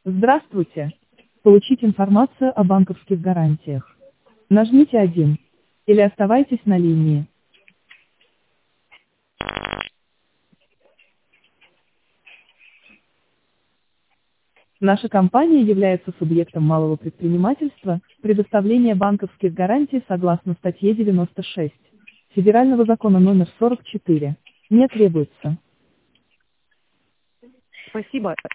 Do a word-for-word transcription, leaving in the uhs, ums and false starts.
Здравствуйте. Получить информацию о банковских гарантиях. Нажмите один. Или оставайтесь на линии. Наша компания является субъектом малого предпринимательства, предоставления банковских гарантий согласно статье девяносто шесть Федерального закона номер сорок четыре не требуется. Спасибо.